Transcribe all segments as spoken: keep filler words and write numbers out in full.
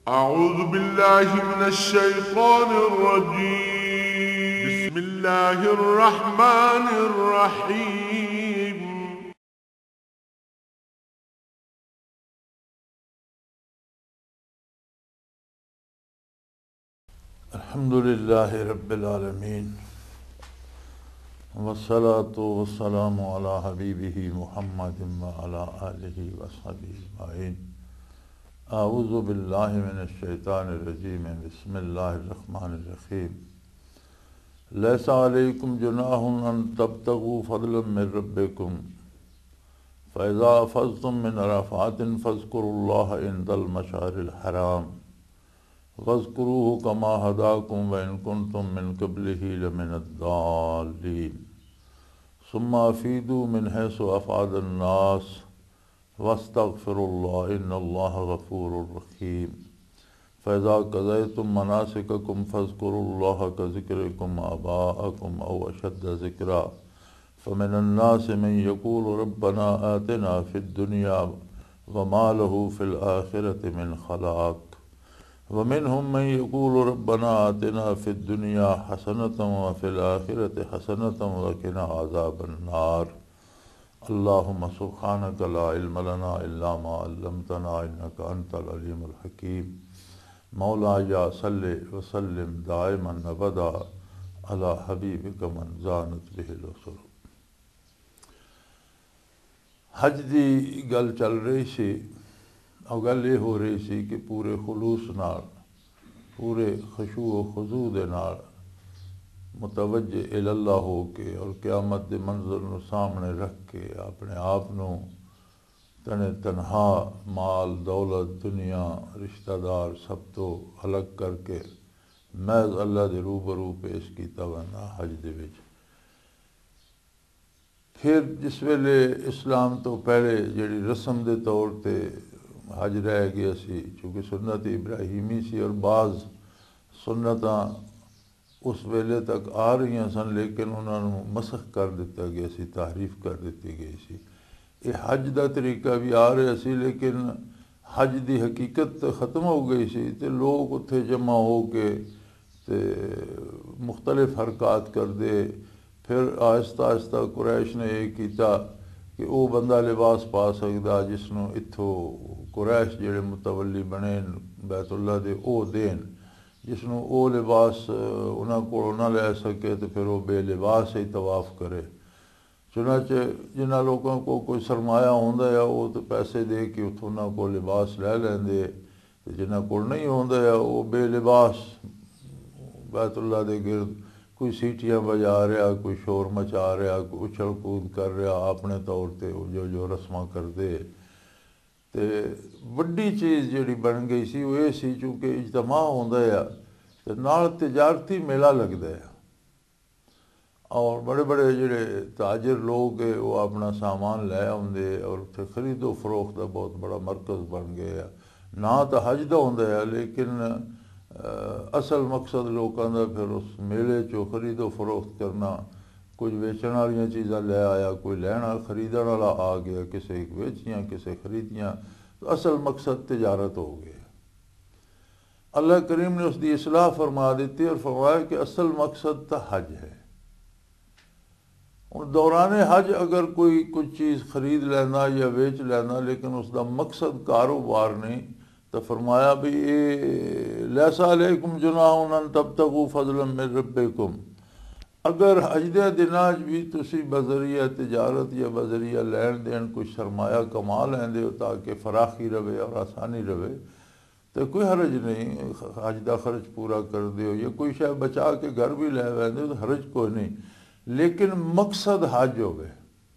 أعوذ بالله من الشيطان الرجيم. بسم الله الرحمن الرحيم. الحمد لله رب العالمين والصلاة والسلام على حبيبه محمد وعلى آله وصحبه أجمعين. أعوذ بالله من الشيطان الرجيم. بسم الله الرحمن الرحيم. ليس عليكم جناح أن تبتغوا فضلا من ربكم فإذا أفضتم من عرفات فاذكروا الله عند المشعر الحرام واذكروه كما هداكم وإن كنتم من قبله لمن الضالين ثم أفيدوا من حيث أفاد الناس واستغفروا الله إن الله غفور رحيم. فإذا قضيتم مناسككم فاذكروا الله كذكركم آباءكم أو أشد ذكرا فمن الناس من يقول ربنا آتنا في الدنيا وما له في الآخرة من خلاق ومنهم من يقول ربنا آتنا في الدنيا حسنة وفي الآخرة حسنة وقنا عذاب النار. اللهم سبحانك لا علم لنا إلا ما علمتنا إنك أنت العليم الحكيم. مولاي صل وسلم دائما أبدا على حبيبك من زانت به الرسل. حج دی گل چل رہی سی اور گل یہ ہو رہی سی کہ پورے خلوص نال پورے خشوع و خضوع دے نال متوجہ اللہ ہو کے اور قیامت دے منظر نو سامنے رکھ کے اپنے آپ نو تنے تنہا مال دولت دنیا رشتہ دار سب تو الگ کر کے محض اللہ دے روبرو پیش کیتا بنا حج دے وچ. پھر جس ویلے اسلام تو پہلے جڑی رسم دے طور تے حج رہ گیا سی چونکہ سنت ابراہیمی سی اور بعض سنتاں اس ویلے تک آ رہی سن لیکن انہوں نے مسخ کر دیتا گیا سی تحریف کر دیتی گئی سی. یہ حج دا طریقہ بھی آ رہا سی لیکن حج دی حقیقت ختم ہو گئی سی تے لوگ اتھے جمع ہو کے تے مختلف حرکات کر دے. پھر آہستہ آہستہ قریش نے یہ کیتا کہ وہ بندہ لباس پا سکتا جس نو اتھو قریش جڑے متولی بنے بیت اللہ دے او دین جس نو او لباس انہاں کو نہ لے سکے تو پھر وہ بے لباس ہی طواف کرے. چنانچہ جنہاں لوگوں کو کوئی سرمایہ ہوندا ہے وہ تو پیسے دے کے اتھوں انہاں کو لباس لے لیندے تے جنہاں کو نہیں ہوندا ہے وہ بے لباس بیت اللہ دے گرد کوئی سیٹیاں بجا رہا کوئی شور مچا رہا کوئی اچھل کود کر رہا اپنے طور تے جو جو رسماں کر دے. تے وڈی چیز جڑی بن گئی سی وہ یہ سی چونکہ اجتماع ہوندا ہے تے نال تجارتی میلہ لگدا ہے اور بڑے بڑے جڑے تاجر لوگ ہے وہ اپنا سامان لے آندے اور اتھے خرید و فروخت دا بہت بڑا مرکز بن گیا. نہ تو حج دا ہوندا ہے لیکن اصل مقصد لوگوں کا پھر اس میلے چو خرید و فروخت کرنا. کچھ ویچن والی چیزاں لے آیا کوئی لینا خریدن والا آ گیا کسے ویچیاں کسے خریدیاں تو اصل مقصد تجارت ہو گیا. اللہ کریم نے اس دی اصلاح فرما دیتی اور فرمایا کہ اصل مقصد تا حج ہے. اور دوران حج اگر کوئی کچھ چیز خرید لینا یا بیچ لینا لیکن اس دا مقصد کاروبار نہیں تو فرمایا بھی لیسا علیکم جناح ان تبتغوا فضلا من ربکم. اگر حج دے دناج بھی تسی بذریعہ تجارت یا بذریعہ لین دین کچھ سرمایہ کما لیندے ہو تاکہ فراخی رہے اور آسانی رہے تو کوئی حرج نہیں. حج دا خرچ پورا کر دیو یا کوئی شے بچا کے گھر بھی لے ویندے تو حرج کوئی نہیں. لیکن مقصد حج ہوئے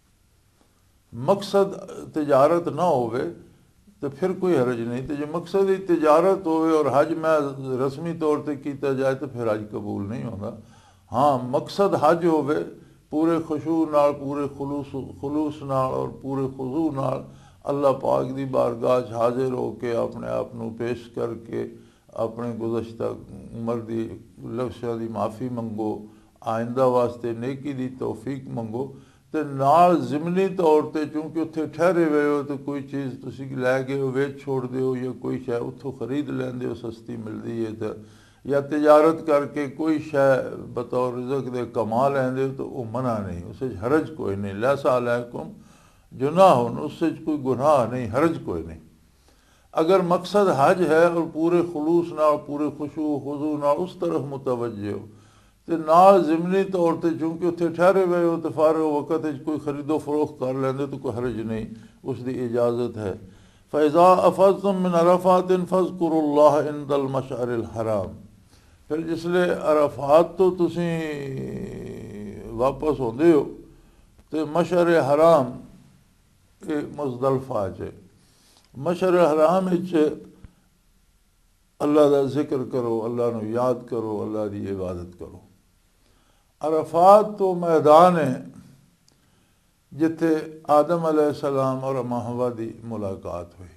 مقصد تجارت نہ ہوئے تو پھر کوئی حرج نہیں. تو جو مقصد ہی تجارت ہوئے اور حج میں رسمی طور تے کیتا جائے تو پھر حج قبول نہیں ہوگا. ہاں مقصد حج ہوئے پورے خشوع نال پورے خلوص خلوص نال اور پورے خضوع نال اللہ پاک دی بارگاہ حاضر ہو کے اپنے آپ نو پیش کر کے اپنے گزشتہ عمر دی لفظاں دی معافی منگو آئندہ واسطے نیکی دی توفیق منگو ਤੇ ਨਾਲ ਜ਼ਿਮਨੀ ਤੌਰ ਤੇ ਕਿਉਂਕਿ ਉੱਥੇ ਠਹਿਰੇ ਹੋਏ ਹੋ ਤੇ ਕੋਈ ਚੀਜ਼ ਤੁਸੀਂ ਲੈ ਗਏ ਹੋ ਵੇਚ ਛੋੜਦੇ ਹੋ ਜਾਂ ਕੋਈ ਸ਼ੈ ਉੱਥੋਂ ਖਰੀਦ ਲੈਂਦੇ ਹੋ ਸਸਤੀ ਮਿਲਦੀ ਹੈ ਤਾਂ ਜਾਂ ਤਿਜਾਰਤ ਕਰਕੇ ਕੋਈ ਸ਼ੈ ਬਤੌਰ ਰਿਜ਼ਕ ਦੇ ਕਮਾ ਲੈਂਦੇ ਹੋ ਤਾਂ ਉਹ ਮਨਾ ਨਹੀਂ, ਉਸ ਵਿੱਚ ਹਰਜ ਕੋਈ ਨਹੀਂ। ਲੈਸਾ ਅਲੈਕੁਮ जुनाह, उससे कोई गुनाह नहीं, हर्ज कोई नहीं। अगर मकसद हज है और पूरे खलूस नाल पूरे खुशू खुजू नाल उस तरफ मुतवज्जे हो तो नाल ज़िमनी तौर पर चूँकि उत्थे ठहरे हुए हो तो फारे वक्त कोई खरीदो फरोख्त कर लेंदे तो कोई हर्ज नहीं, उसकी इजाज़त है। फ़ैज़ा अफ़ज़्तुम मिन अरफ़ातिन फ़ज़्कुरुल्लाह इंदल मशअरिल हराम, फिर जिसले अरफात तो तुसी वापस होंदे हो तो मशअर हराम ये मुज़दलिफ़ा च मशअर हराम विच अल्लाह का जिक्र करो, अल्लाह नू याद करो, अल्लाह की इबादत करो। अरफात तो मैदान है जिथे आदम अलैहिस्सलाम और अम्मा हवा की मुलाकात हुई।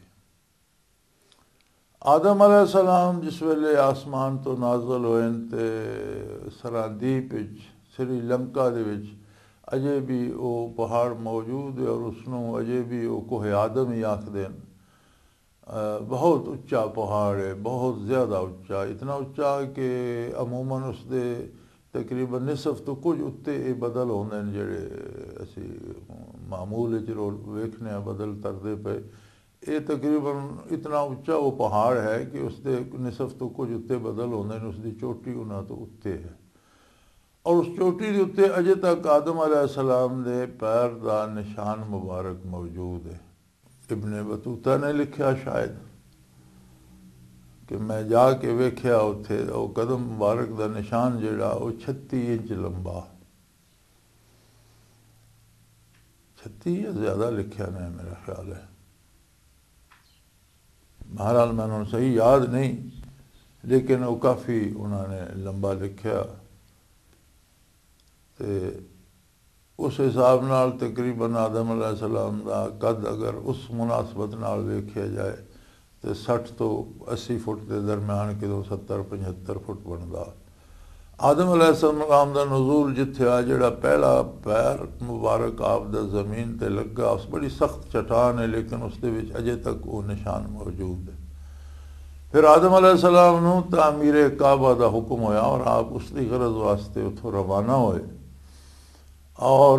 आदम अलैहिस्सलाम जिस वेले आसमान तो नाज़िल होए ते सरादीप विच श्रीलंका दे विच अजे भी वो पहाड़ मौजूद है और उसनों अजे भी वो कोहे आदम ही आखदे हैं। बहुत उच्चा पहाड़ है, बहुत ज़्यादा उच्चा, इतना उच्चा कि अमूमन उसके तकरीबन निसफ तो कुछ उत्ते ये बदल होंदे ने जेड़े असी मामूल च वेखने बदल तरदे पे। ये तकरीबन इतना उच्चा वो पहाड़ है कि उसके निसफ तो कुछ उत्ते बदल होंदे ने, उसकी चोटी उन्हां तो उत्ते है और उस चोटी के उत्ते अजे तक आदम अलैहिस्सलाम दे पैर का निशान मुबारक मौजूद है। इब्ने बतूता ने लिखा शायद कि मैं जाके वेख्या उत्थे वो कदम मुबारक का निशान जिहड़ा वो छत्ती इंच लंबा, छत्ती या ज़्यादा लिखा ने मेरा ख्याल है, बहरहाल मैंने सही याद नहीं, लेकिन वो काफ़ी उन्होंने लंबा लिखा। तो उस हिसाब नाल तकरीबन आदम अलैहिस्सलाम का कद अगर उस मुनासबत नाल वेख्या जाए तो सठ तो अस्सी फुट के दरम्यान कितों सत्तर पचहत्तर फुट बनता। आदम अलैहिस्सलाम का नज़ूल जिथे आ जिहड़ा पहला पैर मुबारक आपदा ज़मीन ते लगा, उस बड़ी सख्त चट्टान है लेकिन उसके विच अजे तक वो निशान मौजूद है। फिर आदम अलैहिस्सलाम नूं तामीरे काबा का हुक्म होया और आप उसकी गरज वास्ते उथों रवाना होए और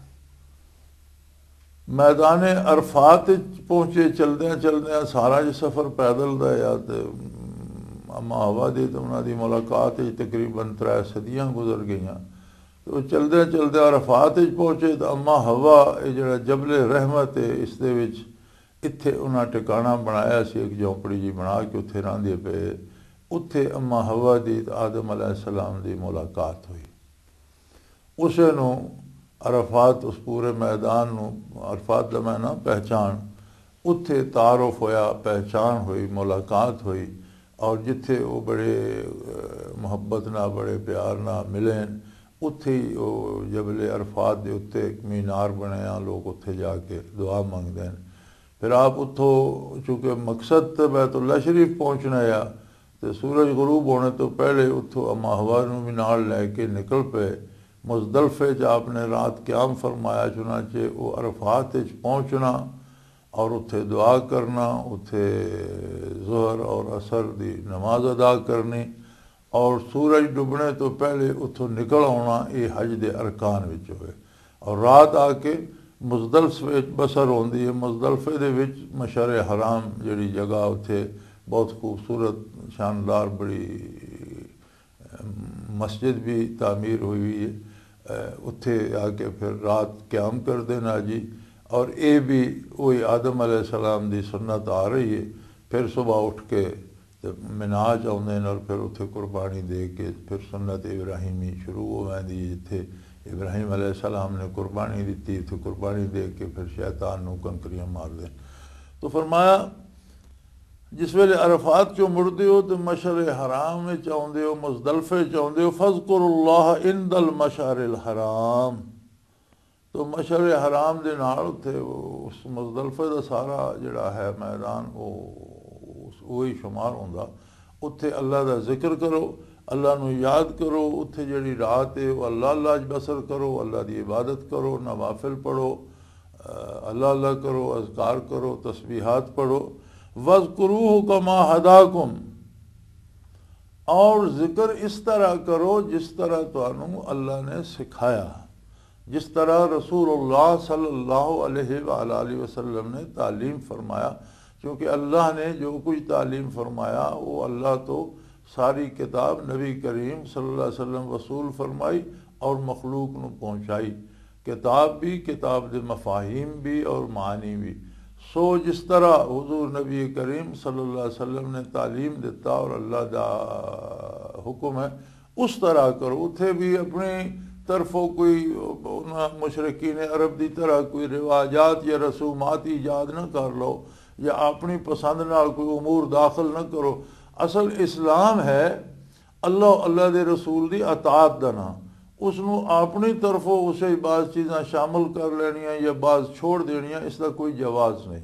मैदान अरफात पहुँचे। चलद्या चलद्या सारा जो सफ़र पैदल का या तो अम्मा हवा दी तो उन्होंने मुलाकात तकरीबन त्रै सदियाँ गुजर गई। तो चलद्या चलद्या अरफात पहुँचे तो अम्मा हवा जो जबले रहमत है इस दे विच इत्थे उन्हें टिकाणा बनाया सी, एक झोंपड़ी जी बना के उत्थे रहिंदे पे। उत्थे अम्मा हवा दी आदम अलैहिस्सलाम की मुलाकात हुई। उसे नूं अरफात उस पूरे मैदान नूं अरफात का मैना पहचान, उत्थे तारुफ होया, पहचान हुई, मुलाकात हुई और जिथे वो बड़े मुहब्बत ना बड़े प्यार ना मिले उत्थे ही वो जबले अरफात के उत्ते एक मीनार बनया, लोग उत्थे जाके दुआ मंगते हैं। फिर आप उतो चूँकि मकसद तो बैतुल्ला शरीफ पहुँचना है तो सूरज गुरूब होने तो पहले उतो अम्मा हवा नूं भी नाल लैके निकल पे। मुज़दलिफ़े च आपने रात क़याम फरमाया, चुनाचे वो अरफात पहुँचना और उत्थे दुआ करना, उत्थे ज़ोहर और असर की नमाज अदा करनी और सूरज डुबने तो पहले उतों निकल आना, ये हज के अरकान विच होए। और रात आके मुज़दलिफ़े बसर होंदी है। मुज़दलिफ़े दे विच मशअर हराम जिहड़ी जगह उत्थे बहुत खूबसूरत शानदार बड़ी मस्जिद भी तामीर हुई हुई है, उत्थे आके फिर रात क़याम कर देना जी। और ये भी वही आदम अलैहिस्सलाम की सुन्नत आ रही है। फिर सुबह उठ के तो मिनाज आउंदे और फिर उत्थे कुर्बानी दे के फिर सुन्नत इब्राहिमी शुरू हो जाती है। जिथे इब्राहिम अलैहिस्सलाम ने कुर्बानी दी तो कुर्बानी दे के फिर शैतान नूं कंकरियां मार दें। तो फरमाया जिस वेले अरफात चो मुड़ते हो तो मशअर हराम में आउंदे हो, मुज़दलिफ़े च आउंदे हो, फ़ज़्कुरुल्लाह इंदल मशअरिल हराम। तो मशअर हराम दे नाल उत्थे उस मुज़दलिफ़े का सारा जिहड़ा है मैदान वो वही शुमार होंदा। उत्थे अल्लाह का जिक्र करो, अल्लाह नू याद करो, उत्थे जिहड़ी रात है वो अल्लाह अल्लाह च बसर करो, अल्लाह की इबादत करो, नवाफिल पढ़ो, अल्लाह अल्लाह करो, अज़कार करो, तस्बीहात पढ़ो। वज़कुरूहु कमा हदाकुम, और ज़िक्र इस तरह करो जिस तरह तुहानू अल्लाह ने सिखाया, जिस तरह रसूलुल्लाह सल्लल्लाहु अलैहि वालैहि वसल्लम ने तालीम फरमाया। क्योंकि अल्लाह ने जो कुछ तालीम फरमाया वो अल्लाह तो सारी किताब नबी करीम सल्लल्लाहु अलैहि वसल्लम वसूल फरमाई और मखलूक नू पहुँचाई। किताब भी, किताब दे मफाहिम भी और मानी भी। सो जिस तरह हुजूर नबी करीम सल्लल्लाहु अलैहि वसल्लम ने तालीम दिता और अल्लाह दा हुक्म है उस तरह करो। उथे भी अपनी तरफों कोई मुशरिकीन अरब की तरह कोई रिवाजात या रसूमात ईजाद न कर लो या अपनी पसंद नाल कोई उमूर दाखिल न करो। असल इस्लाम है अल्लाह अल्लाह दे रसूल दी अतात दा नाम, उसनू अपनी तरफों उसे बाज़ चीज़ां शामिल कर लेनियां या बाज़ छोड़ देनियां, इसका कोई जवाज़ नहीं।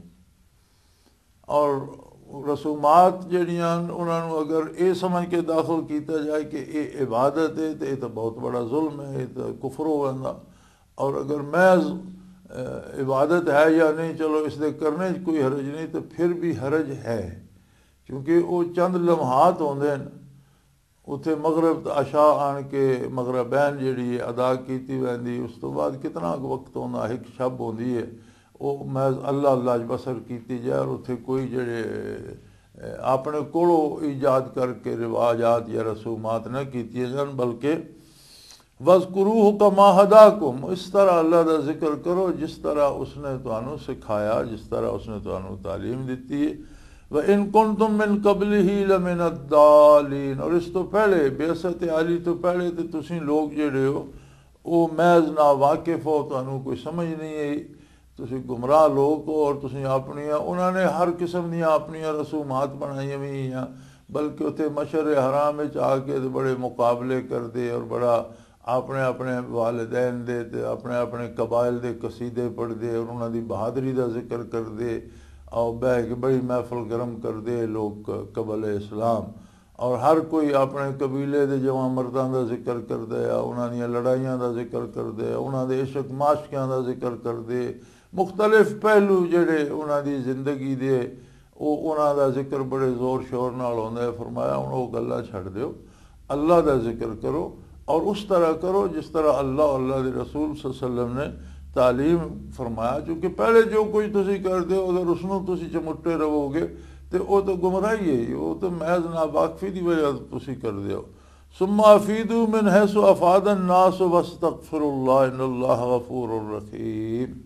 और रसूमात जड़ियां उन्होंने अगर ये समझ के दाखिल किया जाए कि ये इबादत है तो ये तो बहुत बड़ा जुल्म है, ये तो कुफर हो जाता। और अगर महज इबादत है या नहीं, चलो इसके करने कोई हरज नहीं, तो फिर भी हरज है। क्योंकि वो चंद लम्हात होंदे न, उत्थे मगरब आशा आन के मगरबैन जी अदा की वैंदी, उस तो बाद कितना वक्त होंदा, एक शब होंदी है वो महज अल्लाह अल्लाह बसर की जाए और उत्थे कोई जड़े अपने कोलों ईजाद करके रिवाजात या रसूमात न की जान, बल्कि वज़कुरूहु कमा हदाकुम, इस तरह अल्लाह का जिक्र करो जिस तरह उसने तुहानू सिखाया, जिस तरह उसने तुहानू तालीम दी है। व इन कुंतुम मिन क़ब्लिही लमिनद्दालीन, और इस तो पहले बेअसत आली तो पहले तो तुसीं लोग जेड़े हो वो महज ना वाकिफ हो, तुहानू कोई समझ नहीं आई, तुसीं गुमराह लोग हो और तुसीं अपनियां उन्होंने हर किस्म दियां अपनियां रसूमात बनाई हुई हैं। बल्कि उत्थे मशर हराम में आके तो बड़े मुकाबले करते और बड़ा अपने अपने वालिदैन दे ते अपने अपने कबाइल दे कसीदे पढ़ते और उन्होंने बहादरी का जिक्र करते और बह के बड़ी महफल गर्म करते लोग कबल इस्लाम। और हर कोई अपने कबीले के जवां मर्दां का जिक्र करते है, उन्होंने लड़ाइयां का जिक्र करते, उन्होंने इशक माशकियां का जिक्र करते, मुख्तलिफ पहलू जेड़े उन्होंने जिंदगी दे वो उन्होंने जिक्र बड़े जोर शोर नाल होंदा है। फरमाया हुण वो गल्लां छड्ड दिओ, अल्लाह का जिक्र करो और उस तरह करो जिस तरह अल्लाह अल्लाह के रसूल सल्लल्लाहु अलैहि वसल्लम ने तालीम फरमाया। क्योंकि पहले जो कुछ तुसीं करते हो अगर उसनों तुसीं चमुट्टे रहोगे तो वो तो गुमराही है, वो तो महज नावाकफी की वजह तुसीं करते हो। सुम्मा अफीदू मिन हैसु अफादन नास वस्तगफिरुल्लाह इन्नल्लाह गफूरुर रहीम,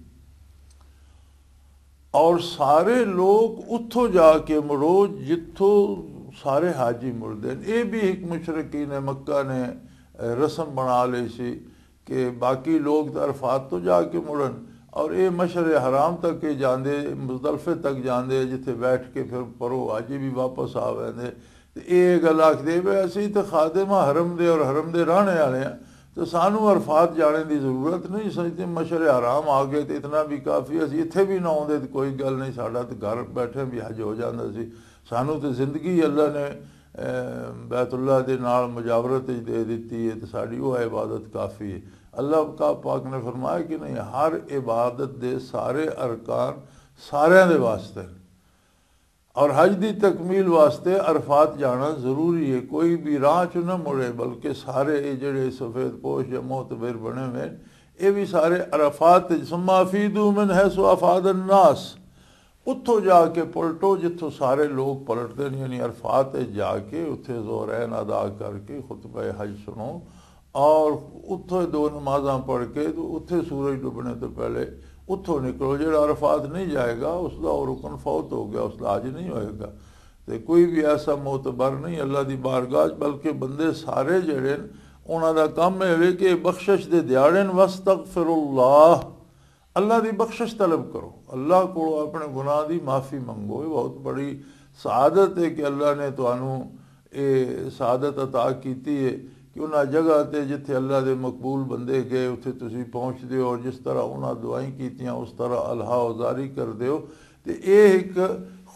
और सारे लोग उत्थों जाके मुड़ो जिथों सारे हाजी मुड़ते हैं। ये भी एक मुशरिकीन मक्का ने रस्म बना ली सी कि बाकी लोग तो अरफात तो जाके मुड़न और ये मशर हराम तक ही जाते, मुज़दलिफे तक जाते जिथे बैठ के फिर परो हाजी भी वापस आ वेंदे। तो ये गल आखदे वे असी तो खादिमा हरम दे और हरम दे रहने वाले हैं, तो सानू अरफात जाने की जरूरत नहीं, समझते मशर हराम आ गए तो इतना भी काफ़ी, असी इत्थे भी ना आउंदे तो कोई गल नहीं, साडा तो घर बैठे भी हज हो जाता सी। सानू तो जिंदगी अल्लाह ने बैतुल्लाह के नाल मुजावरत दे दी है तो साड़ी वो इबादत काफ़ी है। अल्लाह का पाक ने फरमाया कि नहीं, हर इबादत दे सारे अरकान सारिਆਂ दे वास्ते और हज की तकमील वास्ते अरफात जाना जरूरी है। कोई भी राह च न मुड़े, बल्कि सारे जेड़े सफ़ेद पोश या मोतबिर बने हुए ये भी सारे अरफात सुम्मा फीदू मिन हैसु अफादन नास, उत्थों जाके पलटो जिथों सारे लोग पलटते नहीं, यानी अरफात जाके उत्थे ज़ोहरैन अदा करके खुतबा हज सुनो और उत्थों दो नमाज़ां पढ़ के तो उत्थे सूरज डुबने तो पहले उत्थों निकलो। जो अरफात नहीं जाएगा उसका और रुकन फौत हो गया, उसका हज नहीं होएगा। तो कोई भी ऐसा मोतबर नहीं अल्लाह की बारगाह, बल्कि बंदे सारे जड़े उन्हों का काम है कि बख्शिश दे दिहाड़े वस्तगफिरुल्लाह, अल्लाह की बख्शिश तलब करो, अल्लाह को अपने गुनाह की माफ़ी मंगो। ये बहुत बड़ी सआदत है कि अल्लाह ने तुहानू ये सआदत अता की है कि उन्होंने जगह ते जिथे अल्लाह के मकबूल बंदे गए उत्थे तुसीं पहुँचते हो और जिस तरह उन्होंने दुआई कीतियां उस तरह अल्लाह उजारी करते हो। तो ये एक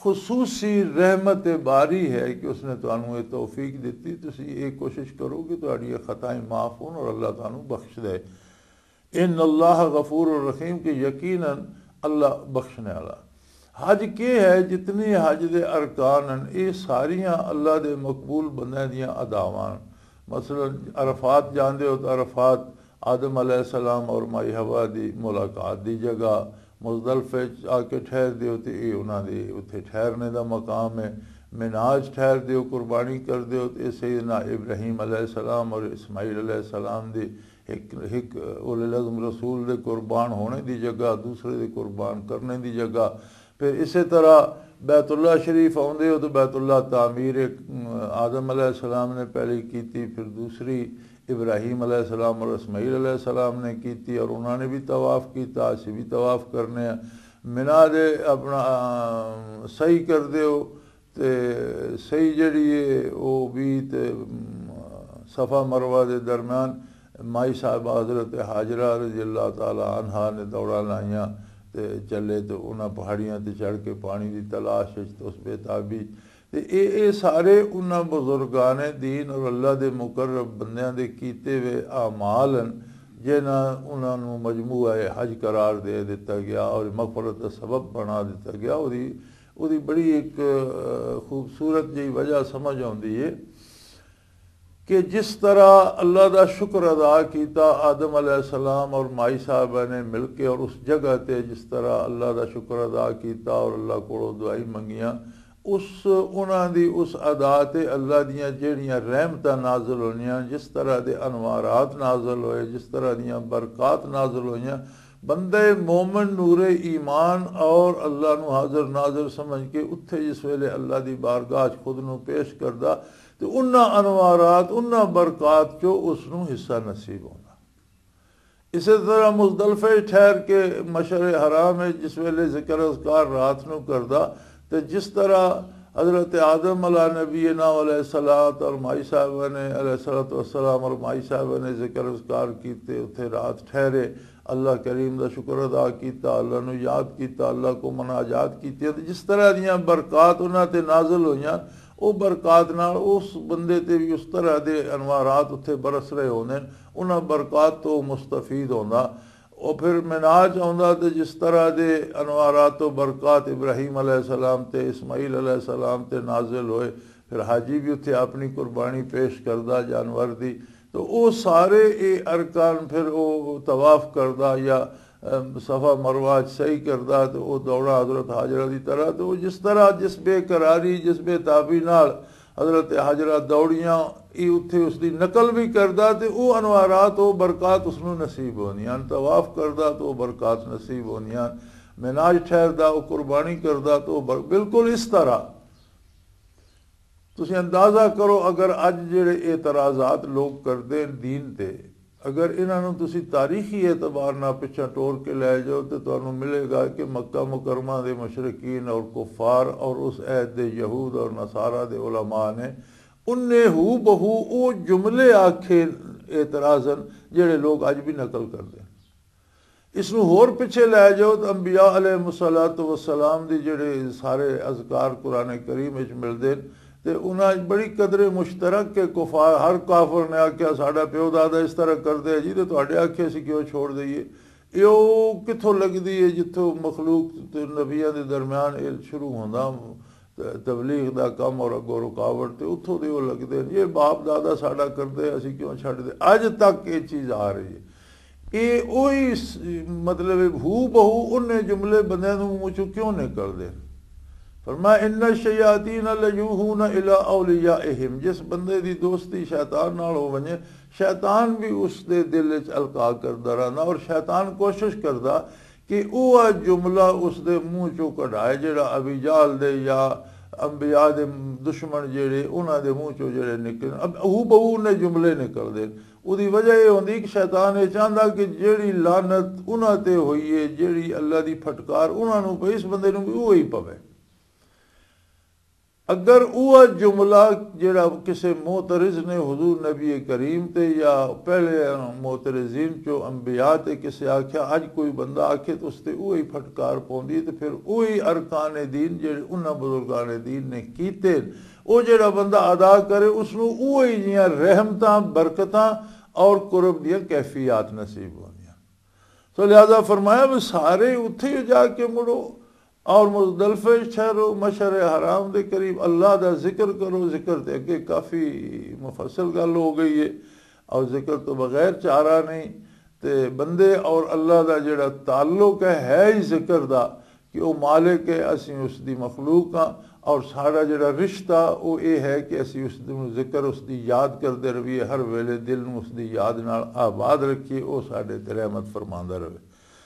ਖੁਸੂਸੀ ਰਹਿਮਤ ਬਾਰੀ ਹੈ ਕਿ ਉਸਨੇ ਤੁਹਾਨੂੰ ਇਹ ਤੌਫੀਕ ਦਿੱਤੀ, ਤੁਸੀਂ ਇਹ ਕੋਸ਼ਿਸ਼ ਕਰੋ ਕਿ ਤੁਹਾਡੀਆਂ ਖਤਾएं ਮਾਫ ਹੋਣ ਔਰ ਅੱਲਾਹ ਤੁਹਾਨੂੰ ਬਖਸ਼ ਦੇ। ਇਨ ਅੱਲਾਹ ਗਫੂਰ ਰਹੀਮ ਕਿ ਯਕੀਨਨ ਅੱਲਾਹ ਬਖਸ਼ਣੇ ਵਾਲਾ। ਹਜ ਕੀ ਹੈ, ਜਿਤਨੀ ਹਜ ਦੇ ਅਰਕਾਨ ਹਨ ਇਹ ਸਾਰੀਆਂ ਅੱਲਾਹ ਦੇ ਮਕਬੂਲ ਬੰਦਿਆਂ ਦੀਆਂ ਅਦਾਵਾਂ। ਮਸਲਨ ਅਰਫਾਤ ਜਾਂਦੇ ਹੋ ਤਾਂ ਅਰਫਾਤ आदम अलैहिस्सलाम और माई हवा की मुलाकात की जगह, मुज़दलिफ़े आके ठहरते हो तो ये उन्होंने उत्थे ठहरने का मकाम है। मिनाज ठहरते हो, कुर्बानी करते हो तो सैयदना इब्राहीम अलैहिस्सलाम और इस्माईल अलैहिस्सलाम की एक एक उल अज़्म रसूल के कुर्बान होने की जगह, दूसरे के कुर्बान करने की जगह। फिर इस तरह बैतुल्ला शरीफ आते हो तो बैतुल्ला तामीर आदम अलैहिस्सलाम ने पहले की, फिर दूसरी इब्राहीम अलैहिस्सलाम और इस्माईल अलैहिस्सलाम ने की और उन्होंने भी तवाफ़ किया, असी भी तवाफ़ करने। मिना दे अपना सही करते हो तो सही जी वो भी तो सफ़ा मरवा के दरम्यान माई साहब हज़रत हाजरा रज़ी अल्लाह ताला अन्हा ने दौड़ा लाइया तो चले तो उन्होंने पहाड़ियाँ ते चढ़ के पानी की तलाश तो उस बेताबी तो ये सारे उन्होंने बुजुर्गान दीन और अल्लाह के मुकर्रब बंदियां दे कीते हुए आमाल हैं जिन्हें उन्होंने मजमूआ हज करार दे दिता गया और मगफरत का सबब बना दिता गया। उदी उदी बड़ी एक खूबसूरत जी वजह समझ आती है कि जिस तरह अल्लाह का शुक्र अदा किया आदम अलैहिस्सलाम और माई साहबा ने मिल के और उस जगह पर जिस तरह अल्लाह का शुक्र अदा किया और अल्लाह को दुआई मंगियां, उस उन्होंने उस अदा ते अल्लाह दियां जड़ियाँ रहमत नाजल होनियां, जिस तरह के अनवारात नाजल होए, जिस तरह दियां बरकात नाजल होइयां, बंदे मोमन नूरे ईमान और अल्लाह नू हाज़र नाजर समझ के उत्थे जिस वेले अल्लाह की बारगाह खुद नू पेश करदा तो उन्हां अनवारात उन्हां बरकात चो उसनू हिस्सा नसीब होंदा। इस तरह मुज़दलिफ़े ठहर के मशर हराम है जिस वेले ज़िक्र अज़कार रात नू करदा तो जिस तरह हज़रत आदम अला नबीना अलैहिस्सलात और माई साहबा ने अलैहिस्सलातु वस्सलाम और माई साहबा ने ज़िक्र अज़कार कीते, उत्थे रात ठहरे, अल्लाह करीम का शुक्र अदा किया, अल्लाह नू याद किया, अल्लाह को मनाजात की, तो जिस तरह दियां बरकात उन्हां ते नाज़िल होइयां वो बरकात नाल उस बंदे ते भी उस तरह के अनवारात उत्थे बरस रहे होंदे, उन्हां बरकात तो मुस्तफीद होंदा। और फिर मिनाज आउंदा तो जिस तरह के अनवारात तो बरकात इब्राहीम अलैहिस्सलाम ते इस्माईल अलैहिस्सलाम ते नाजिल होए, फिर हाजी भी उत्थे अपनी कुर्बानी पेश करदा जानवर दी, तो वो सारे ये अरकान फिर वो तवाफ़ करदा या सफ़ा मरवा सही करदा तो वो दौड़ा हज़रत हाजरा की तरह। तो जिस तरह जिस बेकरारी जिस बेताबी नाल हज़रत हाजरा दौड़ियाँ ये उत्थे उसकी नकल भी करदा तो वो अनवारात वो बरकात उसनू नसीब होनियां, तवाफ़ करदा तो वो बरकात नसीब होनियां, मिनाज ठहरदा वो कुर्बानी करदा तो बिल्कुल इस तरह तुसीं अंदाज़ा करो अगर अज जिहड़े एतराज़ात लोग करते दीन ते अगर इन्हों तुसी तारीखी एतबार ना पिछा टोर के लै जाओ तो तुहानू मिलेगा कि मक्का मुकरमा के मुशरकीन और कुफार और उस ऐद दे यहूद और नसारा दे उलमा ने उन्हें हू बहू वो जुमले आखे एतराज़न जिहड़े लोग अज भी नकल करते हैं। इसनू होर पिछे लै जाओ तो अंबिया अलैहिस्सलातु वस्सलाम दी जिहड़े सारे अज़कार कुरान करीम विच मिलदे हैं तो उन्हें बड़ी कदरे मुश्तरक के कुफार हर काफर ने आख्या साडा प्यो दादा इस तरह करते हैं जी तो तुहाडे आखे असीं क्यों छोड़ दईए। ये कित्थों लगदी है जित्थों मखलूक ते नबियां दे दरम्यान ये शुरू होंदा तबलीग दा कम और अगों रुकावट तो उत्थों दे वो लगदे ये बाप दादा साडा करदे असीं क्यों छड्डदे। अज तक ये चीज़ आ रही है। ये वही मतलब हू बहू उन्हें जुमले बंदियां नूं मूंह चों क्यों निकलदे। फरमाया इन्ना शयातीन लयूहून इला औलियाइहिम, जिस बंदे की दोस्ती शैतान नाल हो वने शैतान भी उसके दिल च अलका करदा रहंदा और शैतान कोशिश करदा कि वह जुमला उसके मूँह चों कढ़ाए जिहड़ा अबी जहल दे या अंबिया दे दुश्मन जिहड़े उन्हां दे मूँह चों जिहड़े निकलन अब हू बहू ने जुमले निकलदे। उहदी वजह यह होंदी कि शैतान ये चाहता कि जिहड़ी लानत उन्हां ते होई है जिहड़ी अल्लाह की फटकार उन्हां नूं पई इस बंदे नूं भी उही पवे। अगर वह जुमला जड़ा किसी मोतरज ने हुजूर नबी करीम ते या पहले मोतरजीन चो अंबिया ते किसी आख्या, अज कोई बंदा आखे तो उसते वही फटकार पौंदी, तो फिर वही अरकान दीन जेड़े उन्होंने बुजुर्गान दीन ने कीते वो जड़ा बंदा अदा करे उसनू वही जियां रहमतां बरकतां और कुरब दियां कैफियत नसीब होंदियां। सो लिहाजा फरमाया भी सारे उत्थे जाके मुड़ो और मुज़दलिफ़े ठहरो, मशर हराम के करीब अल्लाह का जिक्र करो। जिक्र तो अगे काफ़ी मुफस्सल गल हो गई है और जिक्र तो बगैर चारा नहीं। तो बंदे और अल्लाह का जोड़ा ताल्लुक है है ही जिक्र का कि वह मालिक है, असी उसकी मखलूक हाँ और साड़ा जोड़ा रिश्ता वो ये है कि असी उस जिक्र उसकी याद करते रहिए, हर वेले दिल में उसकी याद नाल आबाद रखिए, वो साढ़े ते रहमत फरमांदा रहे।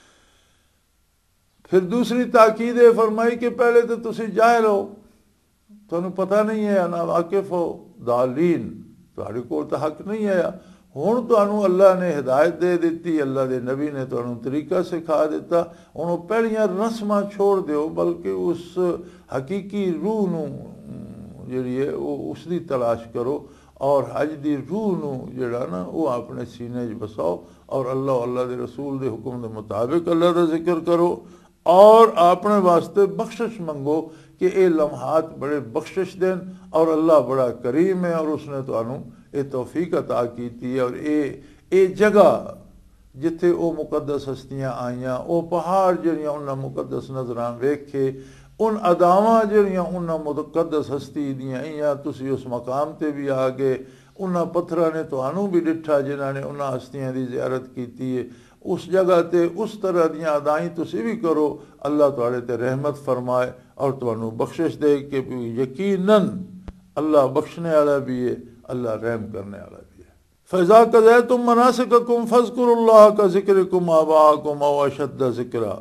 फिर दूसरी ताकीद है फरमाई कि पहले तो तुसी जाहिल हो, तुहानू पता नहीं है, ना वाकिफ हो, दालीन तुहाडे कोल तो हक नहीं है। हुण तुहानू अल्लाह ने हिदायत दे दी, अल्लाह के नबी ने तुहानू तरीका सिखा दिता। हुण पहलियां रस्मां छोड़ दो, बल्कि उस हकीकी रूह नू जिहड़ी है वो उसकी तलाश करो और हज की रूह नू जिहड़ा ना वो अपने सीने च बसाओ और अल्लाह अल्लाह के रसूल के हुक्म के मुताबिक अल्लाह का जिक्र करो और अपने वास्ते बख्शिश मंगो कि ये लम्हात बड़े बख्शिश देन और अल्लाह बड़ा करीम है और उसने तुहानू ये तौफीक अता की है। और ये ये जगह जिथे वो मुकद्दस हस्तियां आईयां, वो पहाड़ जड़ियां उन्हें मुकद्दस नजरां वेखे, उन अदावां जड़ियां उन्हें मुकद्दस हस्ती दियां आईयां, तुसी उस मकाम ते भी आ गए। उन्हें पत्थरां ने तुहानू भी डिठा जिन्होंने उन्हें हस्तियां की ज़ियारत की है। उस जगह ते उस तरह दियां अदाई तुसी भी करो, अल्लाह तुहाडे ते रहमत फरमाए और तुहानू बख्शिश दे के यकीनन अल्लाह बख्शने वाला भी है, अल्लाह रहम करने वाला भी है। फैज़ा क़ज़यतुम मनासिककुम फ़ज़्कुरुल्लाह का ज़िक्रिकुम आबाअकुम औ अशद्द ज़िक्रा।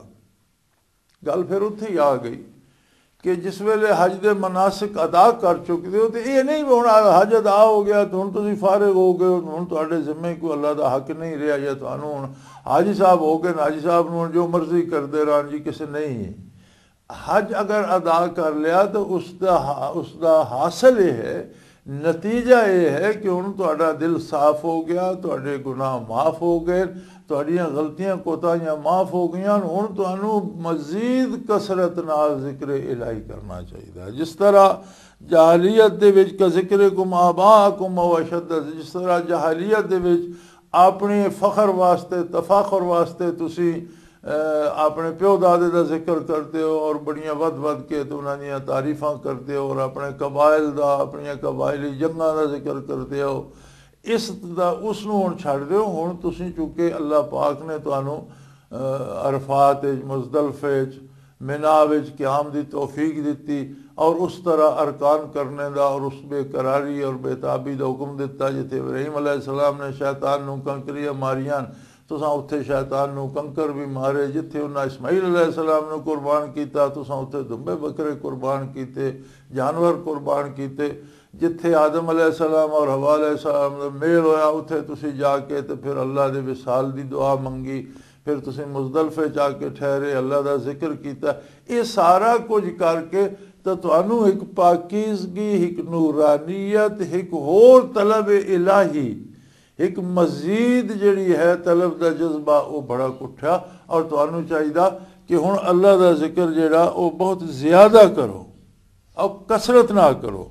गल फिर उत्थे ही आ गई कि जिस वेले हज दे मनासिक अदा कर चुके हो तो ये नहीं हुण हज अदा हो गया तो हुण तुसीं फारिग हो गए, हुण तुहाडे ज़िम्मे कोई अल्लाह का हक नहीं रहा या तुहानू हुण हाजी साहब हो गए, हाजी साहब नूं जो मर्जी करते रहन जी, किसी नहीं है। हज अगर अदा कर लिया तो उसका उसका हासिल ये है, नतीजा ये है कि हुण तुहाडा दिल साफ हो गया, तुहाडे गुनाह माफ़ हो गए, तुहाडियां गलतियां कोताहियां माफ़ हो गई। हुण तुहानू मजीद कसरत नाल जिक्र इलाही करना चाहिए। जिस तरह जहालियत दे विच का ज़िक्रिकुम आबाअकुम औ अशद्द, जिस तरह जहालियत दे विच अपने फ़ख्र वास्ते तफाखुर वास्ते तुसी अपने प्यो दादे का जिक्र करते हो और बड़ियां वध वध के तो उन्हां दियां तारीफां करते हो और अपने कबाइल का अपनी कबायली जंगां का जिक्र करते हो, इस दा उसनू हुण छड्ड दिओ। हुण तुसीं चूंकि अल्लाह पाक ने तुहानू अरफात मुज़दलिफ़े मिना विच क़याम दी तौफीक दिती और उस तरह अरकान करने का और उस बेकरारी और बेताबी का हुक्म दिता। जिथे इब्राहीम अलैहिस्सलाम ने शैतान नू कंकरियां मारियां, तुसां उत्थे शैतान नू कंकर भी मारे। जिथे उन्हें इस्माईल अलैहिस्सलाम नू कुर्बान किया, तुसां उत्थे दुंबे बकरे कुर्बान किए, जानवर कुर्बान किए। जिथे आदम अलैहिस्सलाम और हवा अलैहिस्सलाम दा मेल होया, उत्थे तुसीं जाके तो फिर अल्लाह दे विसाल दी दुआ मंगी, फिर तुसीं मुज़दलिफ़े जाके ठहरे, अल्लाह का जिक्र किया। ये सारा कुछ करके तो तुहानू एक पाकीज़गी, एक नूरानियत, एक होर तलब इलाही, एक मजीद जिहड़ी है तलब का जज्बा वो बड़ा कुठा और तुहानू चाहिए कि हुण अल्लाह का जिक्र जिहड़ा वो बहुत ज़्यादा करो और कसरत ना करो।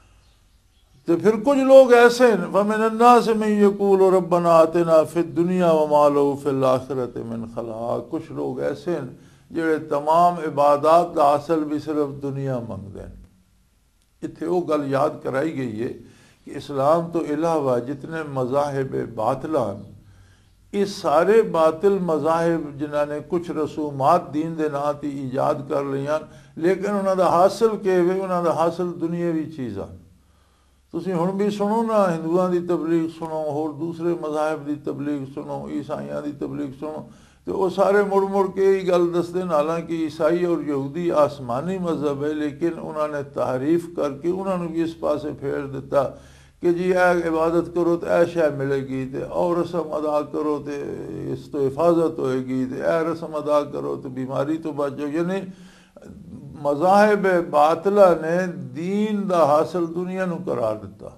तो फिर कुछ लोग ऐसे हैं, वमिनन्नास मन यक़ूलु रब्बना आतिना फिद दुनिया व मा लहू फिल आखिरति मिन खलाक। कुछ लोग ऐसे हैं जिहड़े तमाम इबादत का हासिल भी सिर्फ दुनिया मंगते हैं। इत्थे वो गल याद कराई गई है कि इस्लाम तो इलावा जितने मज़ाहिब बातिला ये सारे बातिल मज़ाहिब जिन्होंने कुछ रसूमात दीन दे नां ते ईजाद कर लियां, लेकिन उन्होंने हासिल के वे उन्होंने हासिल दुनियावी चीज़ां। तुसीं हुण भी सुनो ना, हिंदुआं दी तबलीग सुनो, होर दूसरे मज़ाहिब दी तबलीग सुनो, ईसाइयां दी तबलीग सुनो, तो वो सारे मुड़ मुड़ के ही गल दसदे। हालांकि ईसाई और यहूदी आसमानी मजहब है, लेकिन उन्होंने तारीफ करके उन्होंने भी इस पासे फेर दिता कि जी ए इबादत करो तो ए शै मिलेगी, तो और रस्म अदा करो तो इस तो हिफाजत होएगी, तो ए रस्म अदा करो तो बीमारी तो बचो। यानी मज़ाहिब बातिला ने दीन दा हासिल दुनिया नू करार दिता।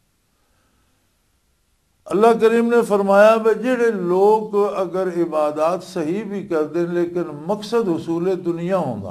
अल्लाह करीम ने फरमाया वे जेड़े लोग अगर इबादत सही भी करते लेकिन मकसद हुसूल दुनिया होंदा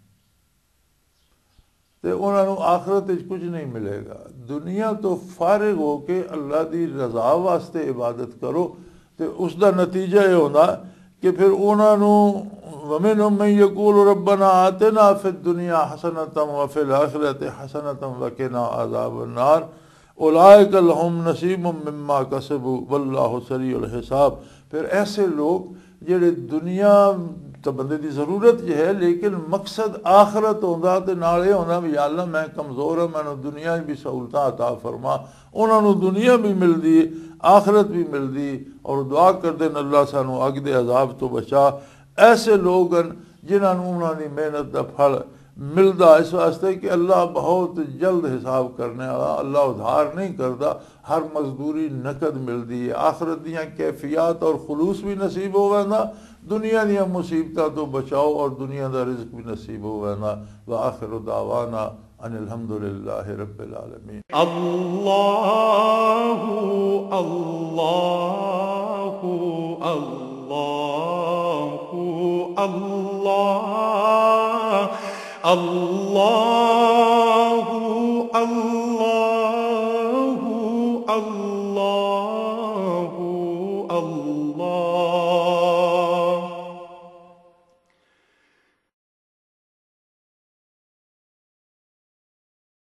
तो उन्होंने आखिरत विच कुछ नहीं मिलेगा। दुनिया तो फारिग होके अल्लाह की रजा वास्ते इबादत करो तो उसका नतीजा यह होता कि फिर उन्होंने वमिनहुम मन यक़ूलु रब्बना आतिना फिद दुनिया हसनतम व फिल आखिरति हसनतम व क़िना अज़ाबन नार उलाइका लहुम नसीबुम मिम्मा कसबू वल्लाहु सरीउल हिसाब। फिर ऐसे लोग जेड़े दुनिया तो बंदे की जरूरत जो है लेकिन मकसद आखिरत होंदा ते नाल ये होंदा भी अल्लाह मैं कमज़ोर हाँ मैनू दुनिया भी सहूलत अता फरमा। उन्होंने दुनिया भी मिलती आखिरत भी मिलती और दुआ करते हैं अल्लाह सानू अग दे अजाब तो बचा। ऐसे लोग जिन्होंने उन्होंने मेहनत का फल मिलता इस वास्ते कि अल्लाह बहुत जल्द हिसाब करने वाला, अल्लाह उधार नहीं करता, हर मजदूरी नकद मिलती है। आखिरत दियाँ कैफियत और खुलूस भी नसीब हो वैंदा, दुनिया दियाँ मुसीबतों तो बचाओ और दुनिया का रिज़्क भी नसीब हो वैंदा। व आखिरु दावाना अनिल हम्दुलिल्लाहि रब्बिल आलमीन। अल्लाहु अल्लाहु अल्लाहु अल्लाह अल्लाहु अल्लाह